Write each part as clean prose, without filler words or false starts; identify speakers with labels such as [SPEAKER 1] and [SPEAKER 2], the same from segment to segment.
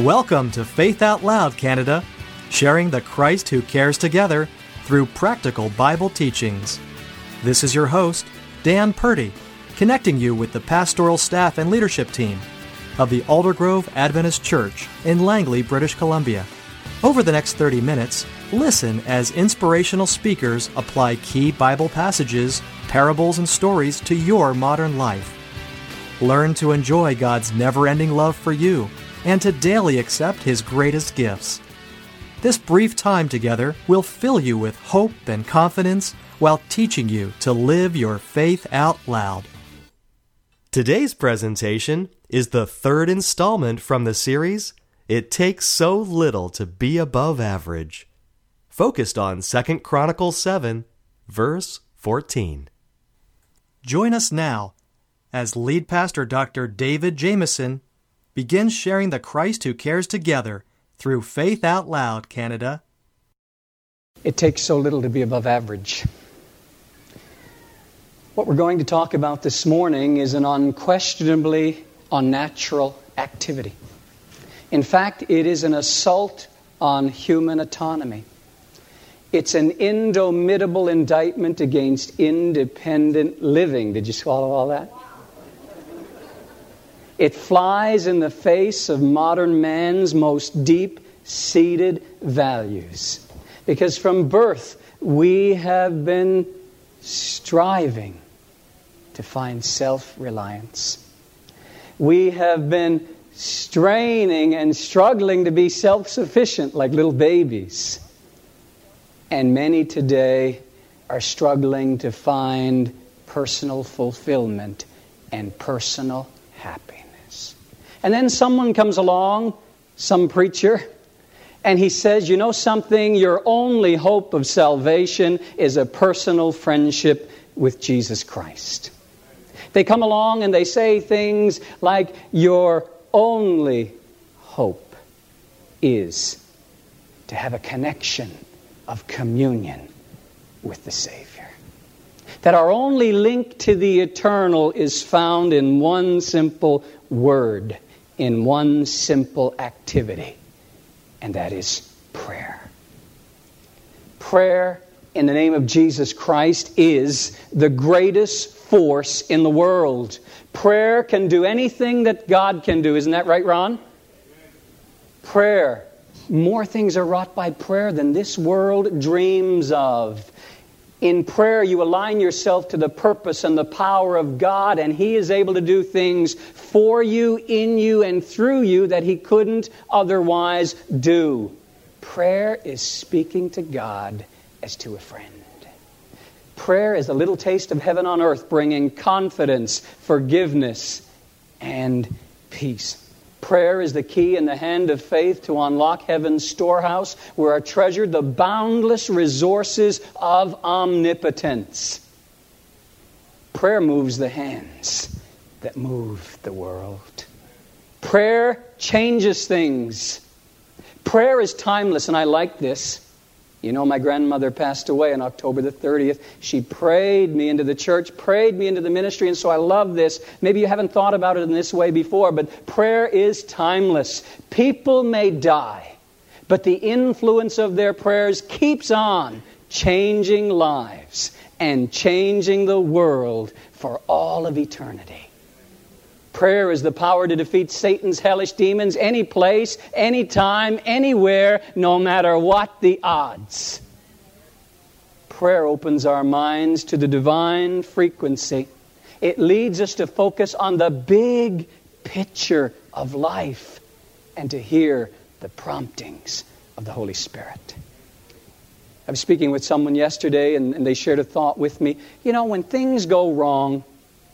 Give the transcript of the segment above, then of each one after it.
[SPEAKER 1] Welcome to Faith Out Loud, Canada, sharing the Christ who cares together through practical Bible teachings. This is your host, Dan Purdy, connecting you with the pastoral staff and leadership team of the Aldergrove Adventist Church in Langley, British Columbia. Over the next 30 minutes, listen as inspirational speakers apply key Bible passages, parables, and stories to your modern life. Learn to enjoy God's never-ending love for you and to daily accept His greatest gifts. This brief time together will fill you with hope and confidence while teaching you to live your faith out loud. Today's presentation is the third installment from the series, It Takes So Little to Be Above Average, focused on 2 Chronicles 7, verse 14. Join us now as lead pastor Dr. David Jameson begins sharing the Christ who cares together through Faith Out Loud, Canada.
[SPEAKER 2] It takes so little to be above average. What we're going to talk about this morning is an unquestionably unnatural activity. In fact, it is an assault on human autonomy. It's an indomitable indictment against independent living. Did you swallow all that? It flies in the face of modern man's most deep-seated values. Because from birth, we have been striving to find self-reliance. We have been straining and struggling to be self-sufficient like little babies. And many today are struggling to find personal fulfillment and personal happiness. And then someone comes along, some preacher, and he says, you know something, your only hope of salvation is a personal friendship with Jesus Christ. They come along and they say things like, your only hope is to have a connection of communion with the Savior. That our only link to the eternal is found in one simple word, in one simple activity, and that is prayer. Prayer in the name of Jesus Christ is the greatest force in the world. Prayer can do anything that God can do. Isn't that right, Ron? Prayer. More things are wrought by prayer than this world dreams of. In prayer, you align yourself to the purpose and the power of God, and He is able to do things for you, in you, and through you that He couldn't otherwise do. Prayer is speaking to God as to a friend. Prayer is a little taste of heaven on earth, bringing confidence, forgiveness, and peace. Prayer is the key in the hand of faith to unlock heaven's storehouse, where are treasured the boundless resources of omnipotence. Prayer moves the hands that move the world. Prayer changes things. Prayer is timeless, and I like this. You know, my grandmother passed away on October the 30th. She prayed me into the church, prayed me into the ministry, and so I love this. Maybe you haven't thought about it in this way before, but prayer is timeless. People may die, but the influence of their prayers keeps on changing lives and changing the world for all of eternity. Prayer is the power to defeat Satan's hellish demons any place, any time, anywhere, no matter what the odds. Prayer opens our minds to the divine frequency. It leads us to focus on the big picture of life and to hear the promptings of the Holy Spirit. I was speaking with someone yesterday and they shared a thought with me. You know, when things go wrong,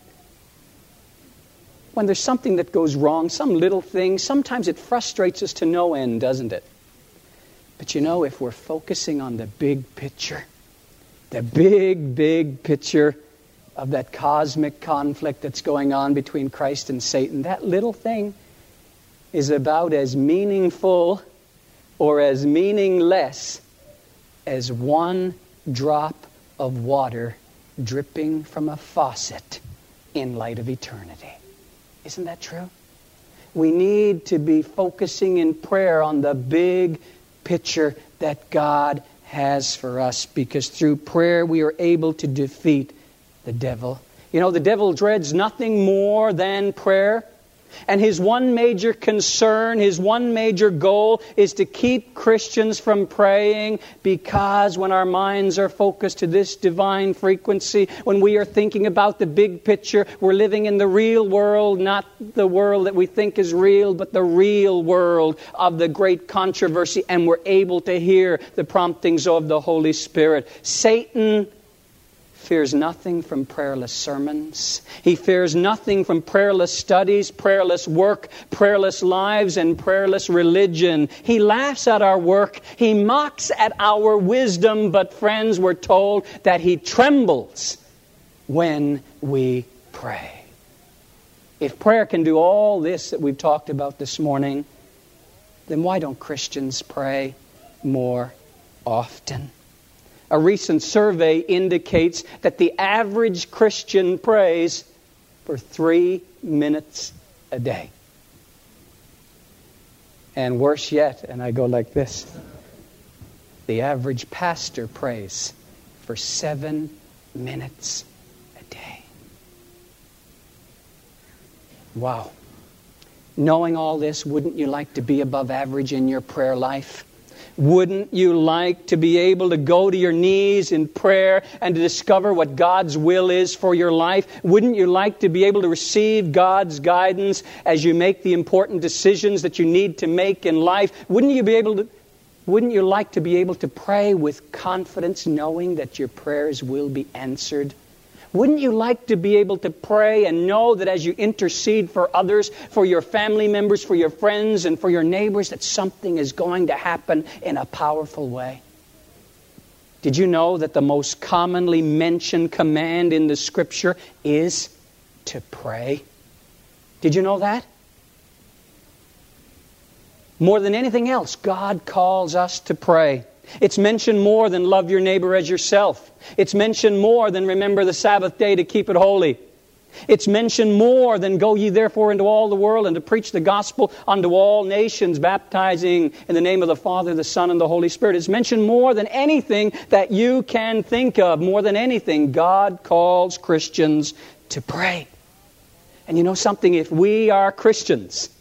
[SPEAKER 2] when there's something that goes wrong, some little thing, sometimes it frustrates us to no end, doesn't it? But you know, if we're focusing on the big picture, the big picture of that cosmic conflict that's going on between Christ and Satan, that little thing is about as meaningful or as meaningless as one drop of water dripping from a faucet in light of eternity. Isn't that true? We need to be focusing in prayer on the big picture that God has for us, because through prayer we are able to defeat the devil. You know, the devil dreads nothing more than prayer. And his one major concern, his one major goal is to keep Christians from praying, because when our minds are focused to this divine frequency, when we are thinking about the big picture, we're living in the real world, not the world that we think is real, but the real world of the great controversy, and we're able to hear the promptings of the Holy Spirit. Satan fears nothing from prayerless sermons. He fears nothing from prayerless studies, prayerless work, prayerless lives, and prayerless religion. He laughs at our work. He mocks at our wisdom. But friends, we're told that he trembles when we pray. If prayer can do all this that we've talked about this morning, then why don't Christians pray more often? A recent survey indicates that the average Christian prays for 3 minutes a day. And worse yet, and I go like this, the average pastor prays for 7 minutes a day. Wow. Knowing all this, wouldn't you like to be above average in your prayer life? Wouldn't you like to be able to go to your knees in prayer and to discover what God's will is for your life? Wouldn't you like to be able to receive God's guidance as you make the important decisions that you need to make in life? Wouldn't you like to be able to pray with confidence, knowing that your prayers will be answered? Wouldn't you like to be able to pray and know that as you intercede for others, for your family members, for your friends, and for your neighbors, that something is going to happen in a powerful way? Did you know that the most commonly mentioned command in the Scripture is to pray? Did you know that? More than anything else, God calls us to pray. It's mentioned more than love your neighbor as yourself. It's mentioned more than remember the Sabbath day to keep it holy. It's mentioned more than go ye therefore into all the world and to preach the gospel unto all nations, baptizing in the name of the Father, the Son, and the Holy Spirit. It's mentioned more than anything that you can think of. More than anything, God calls Christians to pray. And you know something? If we are Christians,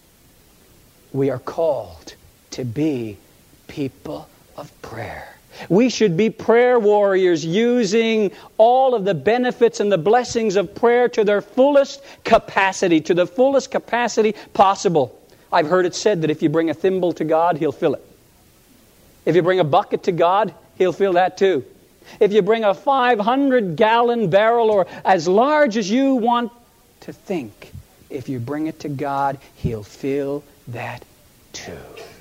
[SPEAKER 2] we are called to be people of prayer. We should be prayer warriors, using all of the benefits and the blessings of prayer to their fullest capacity, to the fullest capacity possible. I've heard it said that if you bring a thimble to God, He'll fill it. If you bring a bucket to God, He'll fill that too. If you bring a 500-gallon barrel, or as large as you want to think, if you bring it to God, He'll fill that too.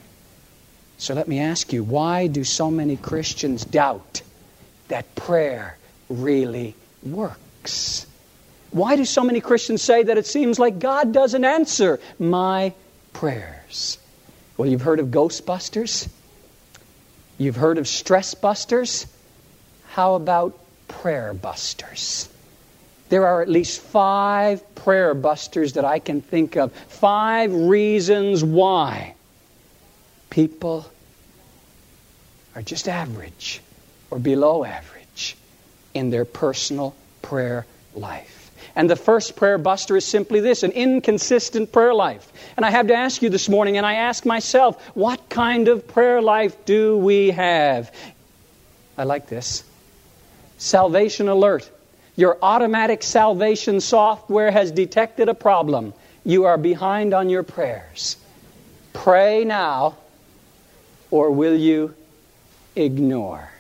[SPEAKER 2] So let me ask you, why do so many Christians doubt that prayer really works? Why do so many Christians say that it seems like God doesn't answer my prayers? Well, you've heard of Ghostbusters? You've heard of Stress Busters? How about Prayer Busters? There are at least 5 prayer busters that I can think of. 5 reasons why people are just average or below average in their personal prayer life. And the first prayer buster is simply this: an inconsistent prayer life. And I have to ask you this morning, and I ask myself, what kind of prayer life do we have? I like this. Salvation alert. Your automatic salvation software has detected a problem. You are behind on your prayers. Pray now, or will you ignore?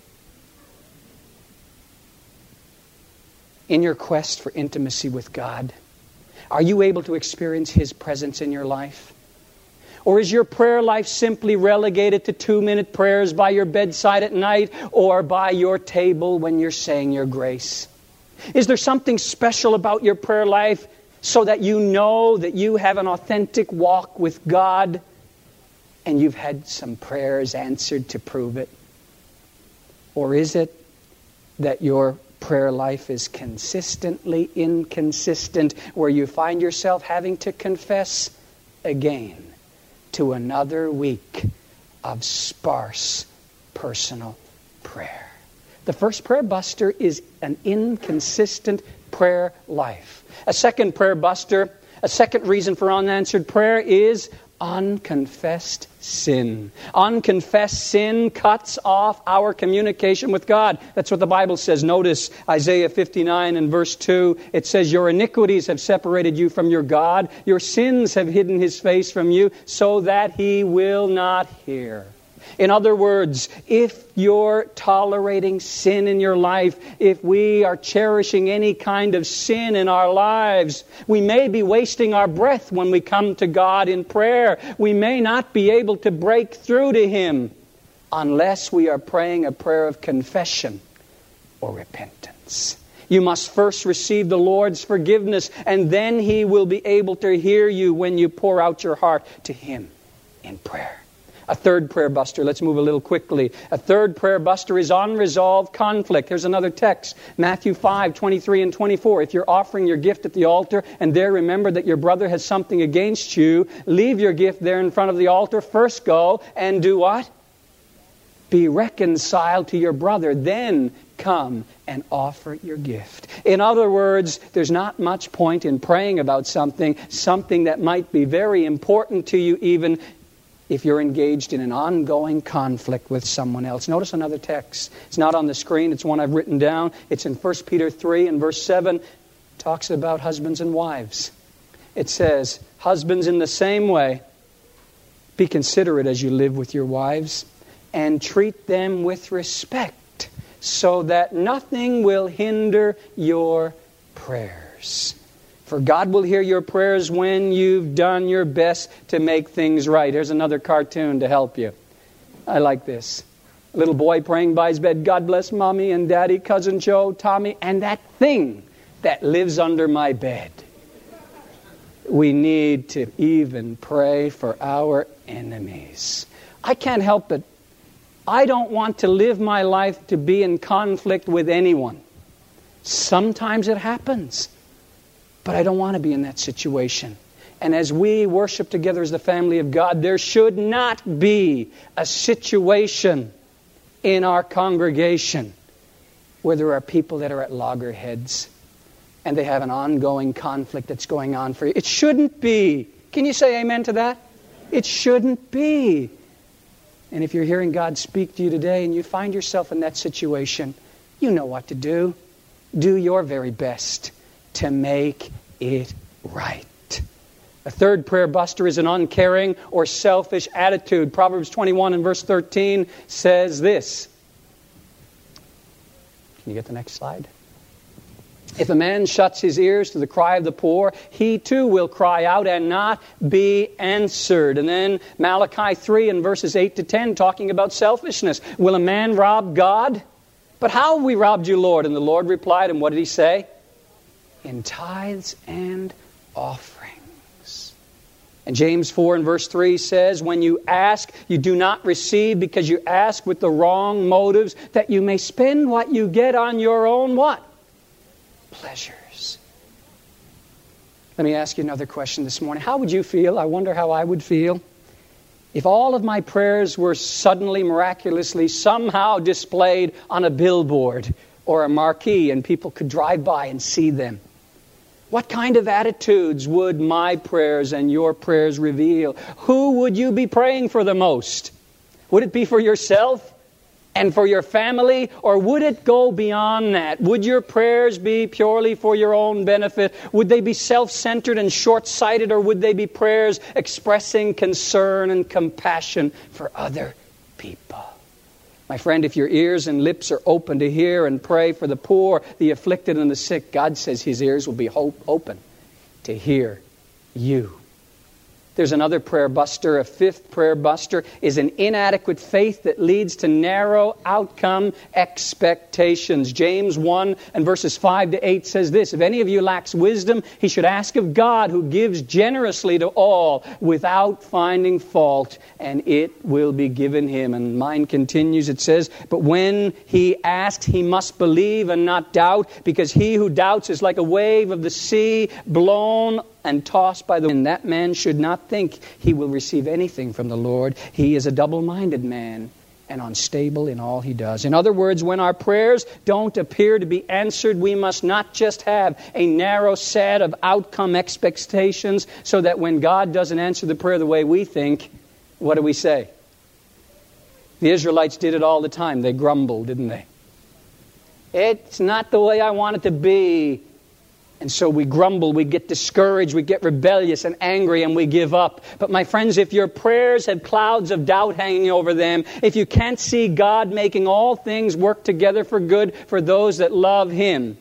[SPEAKER 2] In your quest for intimacy with God, are you able to experience His presence in your life? Or is your prayer life simply relegated to 2-minute prayers by your bedside at night or by your table when you're saying your grace? Is there something special about your prayer life so that you know that you have an authentic walk with God and you've had some prayers answered to prove it? Or is it that your prayer life is consistently inconsistent, where you find yourself having to confess again to another week of sparse personal prayer. The first prayer buster is an inconsistent prayer life. A second prayer buster, a second reason for unanswered prayer is unconfessed sin. Unconfessed sin cuts off our communication with God. That's what the Bible says. Notice Isaiah 59 and verse 2. It says, your iniquities have separated you from your God. Your sins have hidden His face from you so that He will not hear. In other words, if you're tolerating sin in your life, if we are cherishing any kind of sin in our lives, we may be wasting our breath when we come to God in prayer. We may not be able to break through to Him unless we are praying a prayer of confession or repentance. You must first receive the Lord's forgiveness, and then He will be able to hear you when you pour out your heart to Him in prayer. A third prayer buster, let's move a little quickly. A third prayer buster is unresolved conflict. Here's another text, Matthew 5, 23 and 24. If you're offering your gift at the altar and there remember that your brother has something against you, leave your gift there in front of the altar. First go and do what? Be reconciled to your brother. Then come and offer your gift. In other words, there's not much point in praying about something that might be very important to you even if you're engaged in an ongoing conflict with someone else. Notice another text. It's not on the screen. It's one I've written down. It's in 1 Peter 3 and verse 7. It talks about husbands and wives. It says, husbands, in the same way, be considerate as you live with your wives and treat them with respect so that nothing will hinder your prayers. For God will hear your prayers when you've done your best to make things right. Here's another cartoon to help you. I like this. A little boy praying by his bed, God bless Mommy and Daddy, Cousin Joe, Tommy, and that thing that lives under my bed. We need to even pray for our enemies. I can't help it. I don't want to live my life to be in conflict with anyone. Sometimes it happens. But I don't want to be in that situation. And as we worship together as the family of God, there should not be a situation in our congregation where there are people that are at loggerheads and they have an ongoing conflict that's going on for you. It shouldn't be. Can you say amen to that? It shouldn't be. And if you're hearing God speak to you today and you find yourself in that situation, you know what to do. Do your very best to make it right. A third prayer buster is an uncaring or selfish attitude. Proverbs 21 and verse 13 says this. Can you get the next slide? If a man shuts his ears to the cry of the poor, he too will cry out and not be answered. And then Malachi 3 and verses 8 to 10 talking about selfishness. Will a man rob God? But how have we robbed you, Lord? And the Lord replied, and what did He say? In tithes and offerings. And James 4 and verse 3 says, when you ask, you do not receive because you ask with the wrong motives, that you may spend what you get on your own what? Pleasures. Let me ask you another question this morning. How would you feel? I wonder how I would feel if all of my prayers were suddenly, miraculously, somehow displayed on a billboard or a marquee and people could drive by and see them. What kind of attitudes would my prayers and your prayers reveal? Who would you be praying for the most? Would it be for yourself and for your family? Or would it go beyond that? Would your prayers be purely for your own benefit? Would they be self-centered and short-sighted? Or would they be prayers expressing concern and compassion for other people? My friend, if your ears and lips are open to hear and pray for the poor, the afflicted, and the sick, God says His ears will be open to hear you. There's another prayer buster. A fifth prayer buster is an inadequate faith that leads to narrow outcome expectations. James 1 and verses 5 to 8 says this, if any of you lacks wisdom, he should ask of God, who gives generously to all without finding fault, and it will be given him. And mine continues, it says, but when he asks, he must believe and not doubt, because he who doubts is like a wave of the sea blown and tossed by the wind. That man should not think he will receive anything from the Lord. He is a double-minded man and unstable in all he does. In other words, when our prayers don't appear to be answered, we must not just have a narrow set of outcome expectations so that when God doesn't answer the prayer the way we think, what do we say? The Israelites did it all the time. They grumbled, didn't they? It's not the way I want it to be. And so we grumble, we get discouraged, we get rebellious and angry, and we give up. But my friends, if your prayers have clouds of doubt hanging over them, if you can't see God making all things work together for good for those that love Him,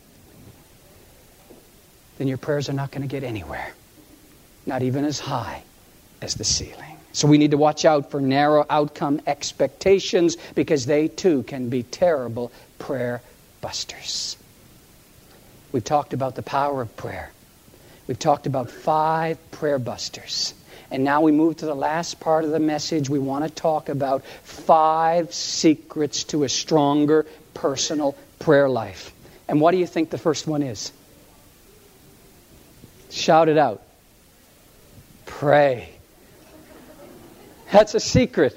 [SPEAKER 2] then your prayers are not going to get anywhere. Not even as high as the ceiling. So we need to watch out for narrow outcome expectations, because they too can be terrible prayer busters. We've talked about the power of prayer. We've talked about 5 prayer busters. And now we move to the last part of the message. We want to talk about 5 secrets to a stronger personal prayer life. And what do you think the first one is? Shout it out. Pray. That's a secret.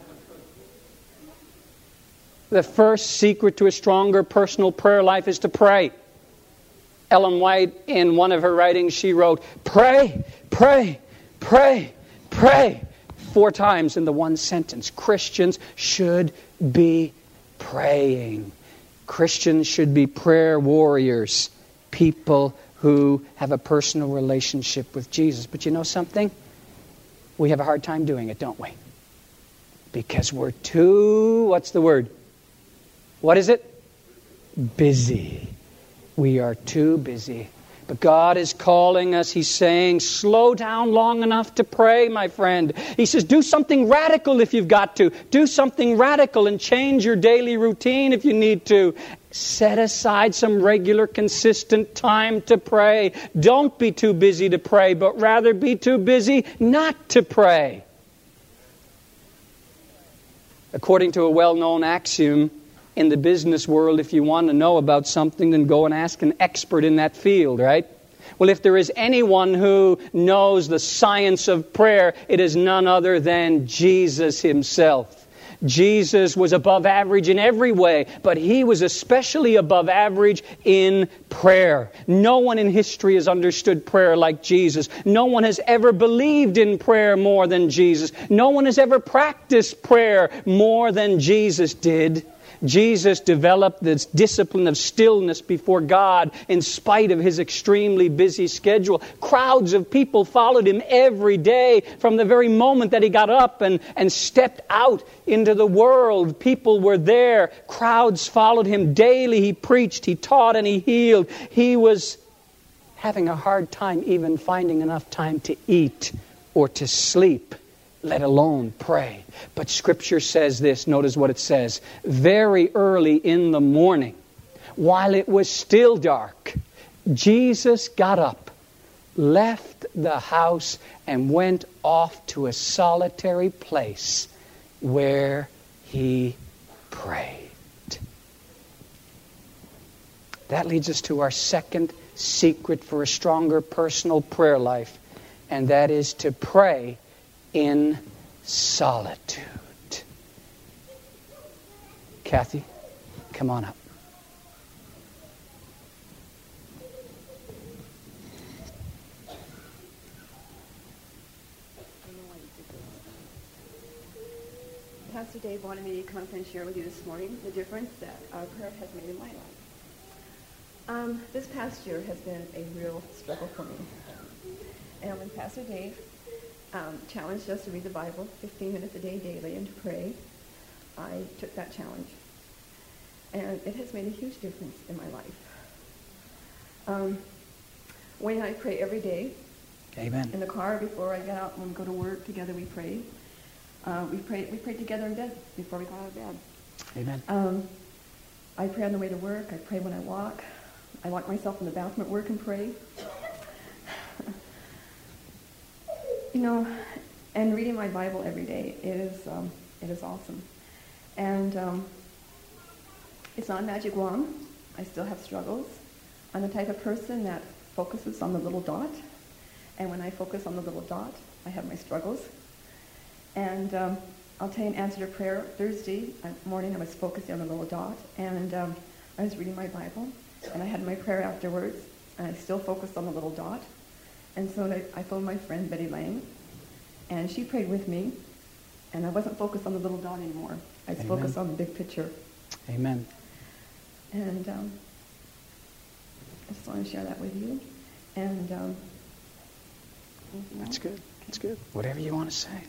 [SPEAKER 2] The first secret to a stronger personal prayer life is to pray. Ellen White, in one of her writings, she wrote, pray, pray, pray, pray, 4 times in the one sentence. Christians should be praying. Christians should be prayer warriors, people who have a personal relationship with Jesus. But you know something? We have a hard time doing it, don't we? Because we're too, what's the word? What is it? Busy. We are too busy. But God is calling us. He's saying, slow down long enough to pray, my friend. He says, do something radical if you've got to. Do something radical and change your daily routine if you need to. Set aside some regular, consistent time to pray. Don't be too busy to pray, but rather be too busy not to pray. According to a well-known axiom, in the business world, if you want to know about something, then go and ask an expert in that field, right? Well, if there is anyone who knows the science of prayer, it is none other than Jesus Himself. Jesus was above average in every way, but He was especially above average in prayer. No one in history has understood prayer like Jesus. No one has ever believed in prayer more than Jesus. No one has ever practiced prayer more than Jesus did. Jesus developed this discipline of stillness before God in spite of His extremely busy schedule. Crowds of people followed Him every day from the very moment that He got up and stepped out into the world. People were there. Crowds followed Him daily. He preached, He taught, and He healed. He was having a hard time even finding enough time to eat or to sleep, let alone pray. But Scripture says this, notice what it says. Very early in the morning, while it was still dark, Jesus got up, left the house, and went off to a solitary place where He prayed. That leads us to our second secret for a stronger personal prayer life, and that is to pray in solitude. Kathy, come on up.
[SPEAKER 3] Pastor Dave wanted me to come and share with you this morning the difference that prayer has made in my life. This past year has been a real struggle for me. And when Pastor Dave challenged us to read the Bible 15 minutes a day daily and to pray, I took that challenge. And it has made a huge difference in my life. Wayne and I pray every day.
[SPEAKER 2] Amen.
[SPEAKER 3] In the car before I get out and go to work together we pray. We pray together in bed before we go out of bed.
[SPEAKER 2] Amen.
[SPEAKER 3] I pray on the way to work. I pray when I walk. I lock myself in the bathroom at work and pray. You know, and reading my Bible every day it is awesome. And it's not a magic wand. I still have struggles. I'm the type of person that focuses on the little dot And when I focus on the little dot, I have my struggles. And I'll tell you an answer to prayer. Thursday morning, I was focusing on the little dot, and I was reading my Bible, and I had my prayer afterwards, and I still focused on the little dot. And so I phoned my friend Betty Lang, and she prayed with me, and I wasn't focused on the little dot anymore. I was focused on the big picture.
[SPEAKER 2] Amen.
[SPEAKER 3] And I just want to share that with you. And
[SPEAKER 2] that's good. That's good. Whatever you want to say.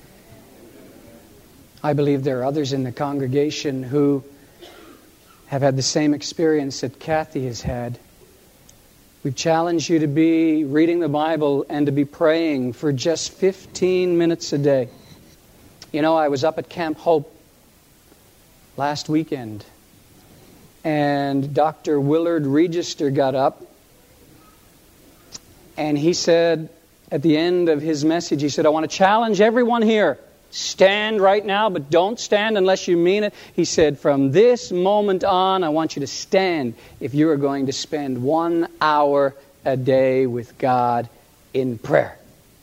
[SPEAKER 2] I believe there are others in the congregation who have had the same experience that Kathy has had. We've challenged you to be reading the Bible and to be praying for just 15 minutes a day. You know, I was up at Camp Hope last weekend, and Dr. Willard Register got up, and he said at the end of his message, he said, I want to challenge everyone here. Stand right now, but don't stand unless you mean it. He said, from this moment on, I want you to stand if you are going to spend 1 hour a day with God in prayer.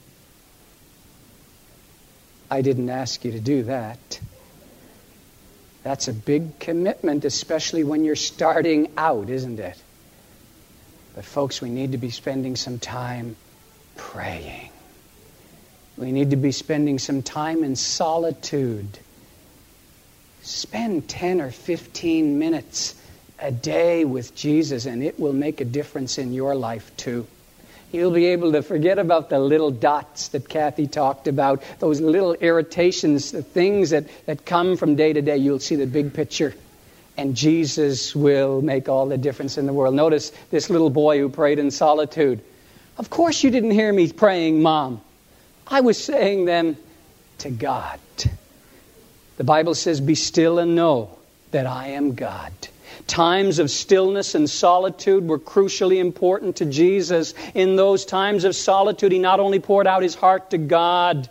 [SPEAKER 2] I didn't ask you to do that. That's a big commitment, especially when you're starting out, isn't it? But folks, we need to be spending some time praying. We need to be spending some time in solitude. Spend 10 or 15 minutes a day with Jesus, and it will make a difference in your life too. You'll be able to forget about the little dots that Kathy talked about, those little irritations, the things that come from day to day. You'll see the big picture, and Jesus will make all the difference in the world. Notice this little boy who prayed in solitude. Of course you didn't hear me praying, Mom. I was saying them to God. The Bible says, be still and know that I am God. Times of stillness and solitude were crucially important to Jesus. In those times of solitude, He not only poured out His heart to God,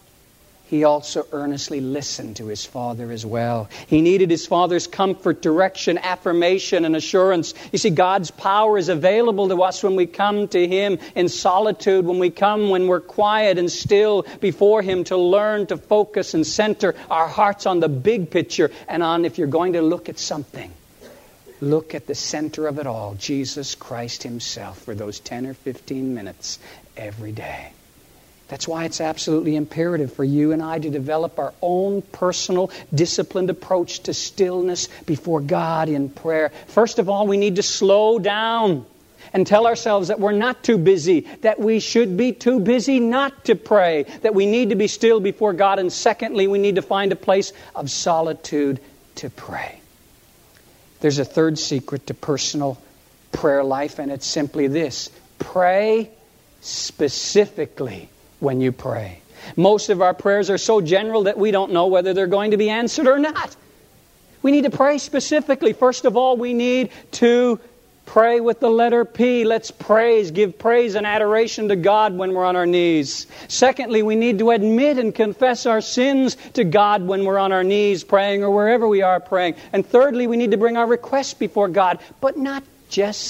[SPEAKER 2] He also earnestly listened to His Father as well. He needed His Father's comfort, direction, affirmation, and assurance. You see, God's power is available to us when we come to Him in solitude, when we're quiet and still before Him to learn to focus and center our hearts on the big picture and on, if you're going to look at something, look at the center of it all, Jesus Christ Himself, for those 10 or 15 minutes every day. That's why it's absolutely imperative for you and I to develop our own personal, disciplined approach to stillness before God in prayer. First of all, we need to slow down and tell ourselves that we're not too busy, that we should be too busy not to pray, that we need to be still before God. And secondly, we need to find a place of solitude to pray. There's a third secret to personal prayer life, and it's simply this: pray specifically when you pray. Most of our prayers are so general that we don't know whether they're going to be answered or not. We need to pray specifically. First of all, we need to pray with the letter P. Let's give praise and adoration to God when we're on our knees. Secondly, we need to admit and confess our sins to God when we're on our knees praying or wherever we are praying. And thirdly, we need to bring our requests before God, but not just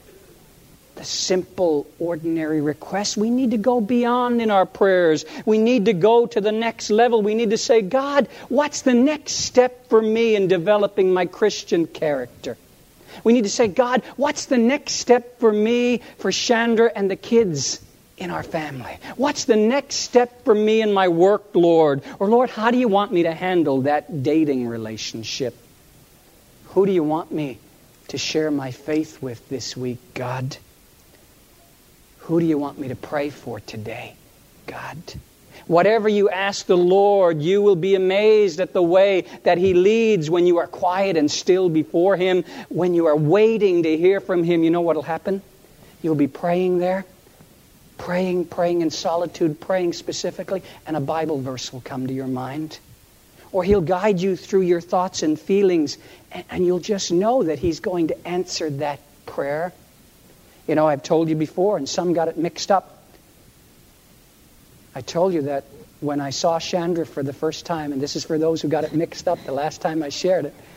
[SPEAKER 2] the simple, ordinary requests. We need to go beyond in our prayers. We need to go to the next level. We need to say, God, what's the next step for me in developing my Christian character? We need to say, God, what's the next step for me, for Chandra and the kids in our family? What's the next step for me in my work, Lord? Or Lord, how do you want me to handle that dating relationship? Who do you want me to share my faith with this week, God? Who do you want me to pray for today, God? Whatever you ask the Lord, you will be amazed at the way that He leads when you are quiet and still before Him. When you are waiting to hear from Him, you know what will happen? You'll be praying there, praying in solitude, praying specifically, and a Bible verse will come to your mind. Or He'll guide you through your thoughts and feelings, and you'll just know that He's going to answer that prayer. You know, I've told you before, and some got it mixed up. I told you that when I saw Chandra for the first time, and this is for those who got it mixed up the last time I shared it,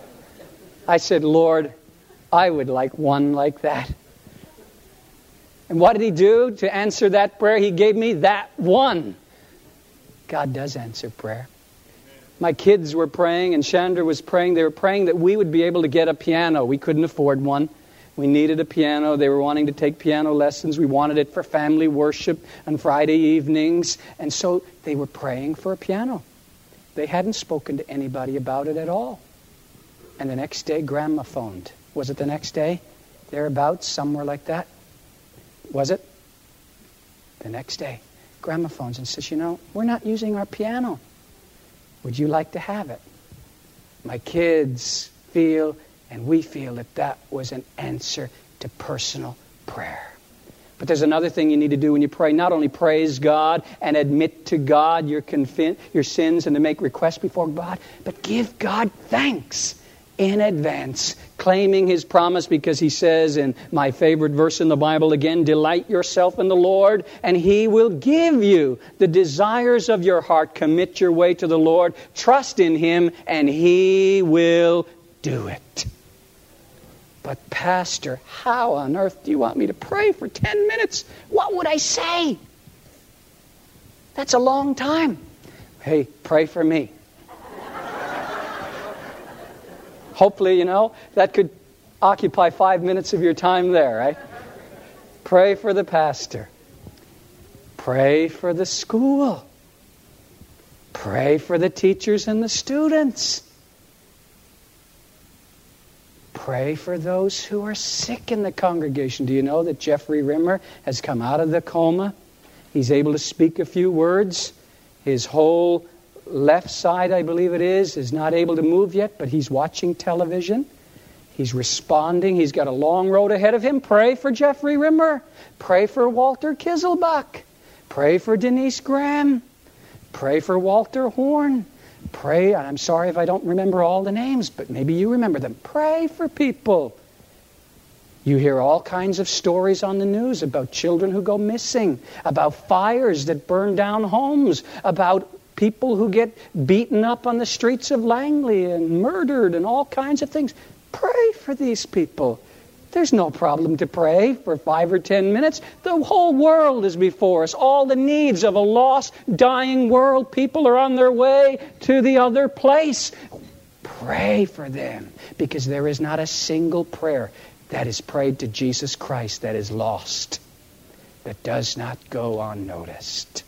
[SPEAKER 2] I said, Lord, I would like one like that. And what did he do to answer that prayer? He gave me that one. God does answer prayer. My kids were praying, and Chandra was praying. They were praying that we would be able to get a piano. We couldn't afford one. We needed a piano. They were wanting to take piano lessons. We wanted it for family worship on Friday evenings. And so they were praying for a piano. They hadn't spoken to anybody about it at all. And the next day, Grandma phoned. Was it the next day? Thereabouts, somewhere like that? Was it? The next day, Grandma phones and says, we're not using our piano. Would you like to have it? My kids feel, and we feel, that was an answer to personal prayer. But there's another thing you need to do when you pray. Not only praise God and admit to God your sins and to make requests before God, but give God thanks in advance, claiming His promise, because He says in my favorite verse in the Bible again, delight yourself in the Lord and He will give you the desires of your heart. Commit your way to the Lord, trust in Him, and He will do it. But Pastor, how on earth do you want me to pray for 10 minutes? What would I say? That's a long time. Hey, pray for me. Hopefully, that could occupy 5 minutes of your time there, right? Pray for the pastor. Pray for the school. Pray for the teachers and the students. Pray for those who are sick in the congregation. Do you know that Jeffrey Rimmer has come out of the coma? He's able to speak a few words. His whole left side, I believe it is not able to move yet, but he's watching television. He's responding. He's got a long road ahead of him. Pray for Jeffrey Rimmer. Pray for Walter Kiselbach. Pray for Denise Graham. Pray for Walter Horn. Pray, and I'm sorry if I don't remember all the names, but maybe you remember them. Pray for people. You hear all kinds of stories on the news about children who go missing, about fires that burn down homes, about people who get beaten up on the streets of Langley and murdered and all kinds of things. Pray for these people. There's no problem to pray for 5 or 10 minutes. The whole world is before us. All the needs of a lost, dying world. People are on their way to the other place. Pray for them, because there is not a single prayer that is prayed to Jesus Christ that is lost, that does not go unnoticed.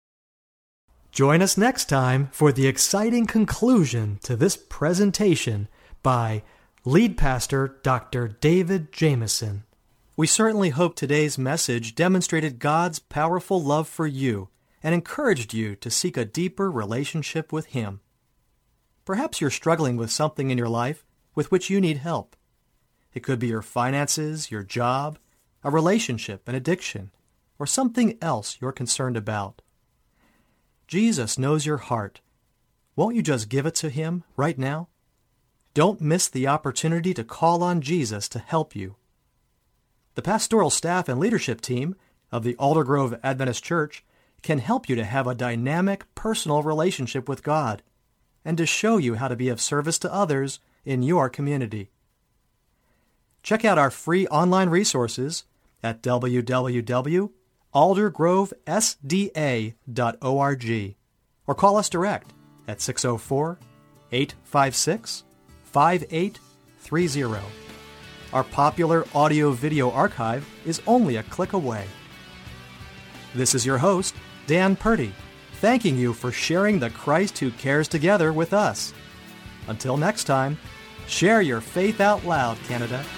[SPEAKER 1] Join us next time for the exciting conclusion to this presentation by Lead Pastor Dr. David Jamieson. We certainly hope today's message demonstrated God's powerful love for you and encouraged you to seek a deeper relationship with Him. Perhaps you're struggling with something in your life with which you need help. It could be your finances, your job, a relationship, an addiction, or something else you're concerned about. Jesus knows your heart. Won't you just give it to Him right now? Don't miss the opportunity to call on Jesus to help you. The pastoral staff and leadership team of the Aldergrove Adventist Church can help you to have a dynamic, personal relationship with God and to show you how to be of service to others in your community. Check out our free online resources at www.aldergrovesda.org or call us direct at 604-856-5830. Our popular audio-video archive is only a click away. This is your host, Dan Purdy, thanking you for sharing the Christ who cares together with us. Until next time, share your faith out loud, Canada.